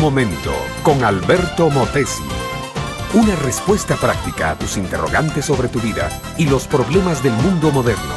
momento con Alberto Motesi. Una respuesta práctica a tus interrogantes sobre tu vida y los problemas del mundo moderno.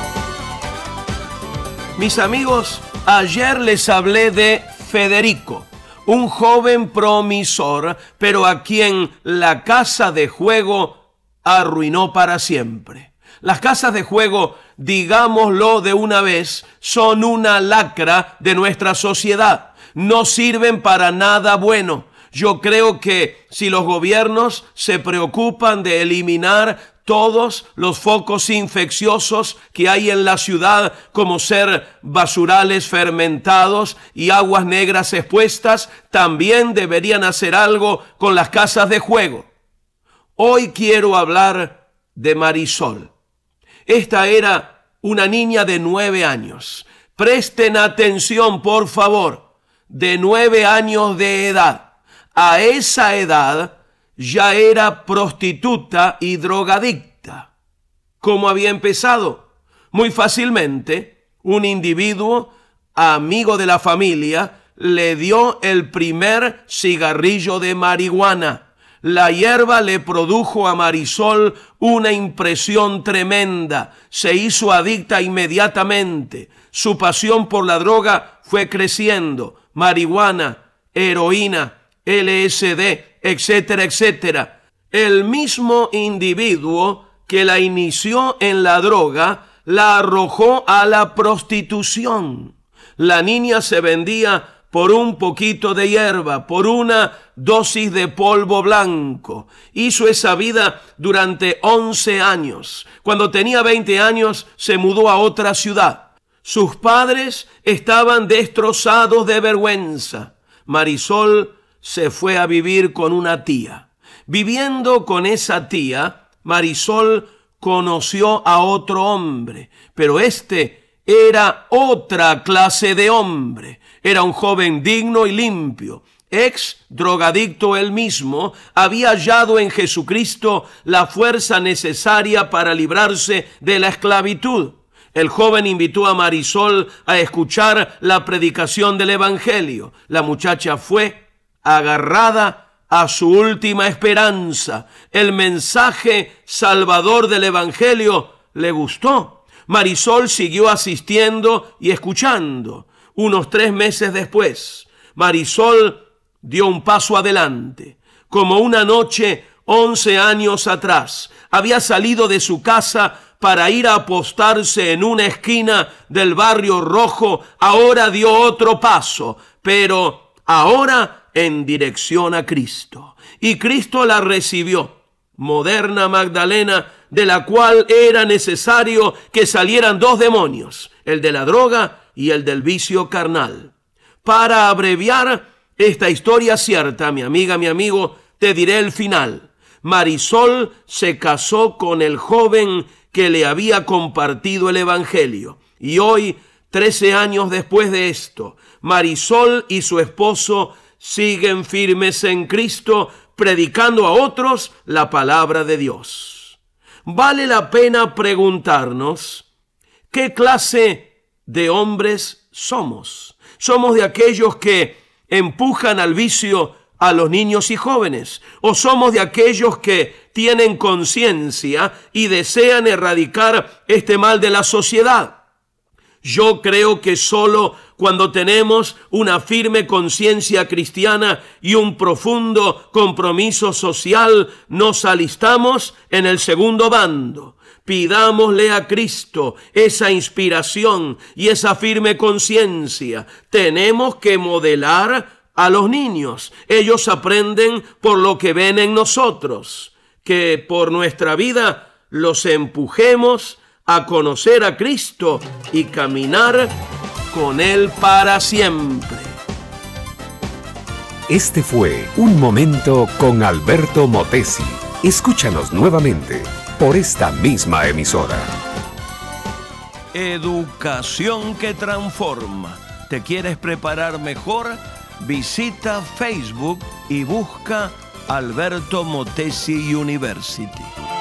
Mis amigos, ayer les hablé de Federico, un joven promisor, pero a quien la casa de juego arruinó para siempre. Las casas de juego, digámoslo de una vez, son una lacra de nuestra sociedad. No sirven para nada bueno. Yo creo que si los gobiernos se preocupan de eliminar todos los focos infecciosos que hay en la ciudad, como ser basurales fermentados y aguas negras expuestas, también deberían hacer algo con las casas de juego. Hoy quiero hablar de Marisol. Esta era una niña de 9 años. Presten atención, por favor. De 9 años de edad. A esa edad ya era prostituta y drogadicta. ¿Cómo había empezado? Muy fácilmente, un individuo, amigo de la familia, le dio el primer cigarrillo de marihuana. La hierba le produjo a Marisol una impresión tremenda. Se hizo adicta inmediatamente. Su pasión por la droga fue creciendo. Marihuana, heroína, LSD, etcétera, etcétera. El mismo individuo que la inició en la droga la arrojó a la prostitución. La niña se vendía por un poquito de hierba, por una dosis de polvo blanco. Hizo esa vida durante 11 años. Cuando tenía 20 años, se mudó a otra ciudad. Sus padres estaban destrozados de vergüenza. Marisol se fue a vivir con una tía. Viviendo con esa tía, Marisol conoció a otro hombre, pero este era otra clase de hombre. Era un joven digno y limpio. Ex drogadicto él mismo, había hallado en Jesucristo la fuerza necesaria para librarse de la esclavitud. El joven invitó a Marisol a escuchar la predicación del Evangelio. La muchacha fue agarrada a su última esperanza. El mensaje salvador del Evangelio le gustó. Marisol siguió asistiendo y escuchando. Unos 3 meses después, Marisol dio un paso adelante. Como una noche, 11 años atrás, había salido de su casa para ir a apostarse en una esquina del barrio rojo. Ahora dio otro paso, pero ahora en dirección a Cristo. Y Cristo la recibió. Moderna Magdalena, de la cual era necesario que salieran 2 demonios, el de la droga y el del vicio carnal. Para abreviar esta historia cierta, mi amiga, mi amigo, te diré el final. Marisol se casó con el joven que le había compartido el Evangelio. Y hoy, 13 años después de esto, Marisol y su esposo siguen firmes en Cristo, predicando a otros la palabra de Dios. Vale la pena preguntarnos, ¿qué clase de hombres somos? ¿Somos de aquellos que empujan al vicio a los niños y jóvenes? ¿O somos de aquellos que tienen conciencia y desean erradicar este mal de la sociedad? Yo creo que solo cuando tenemos una firme conciencia cristiana y un profundo compromiso social nos alistamos en el segundo bando. Pidámosle a Cristo esa inspiración y esa firme conciencia. Tenemos que modelar a los niños. Ellos aprenden por lo que ven en nosotros. Que por nuestra vida los empujemos a conocer a Cristo y caminar con Él para siempre. Este fue Un Momento con Alberto Motesi. Escúchanos nuevamente por esta misma emisora. Educación que transforma. ¿Te quieres preparar mejor? Visita Facebook y busca Alberto Motesi University.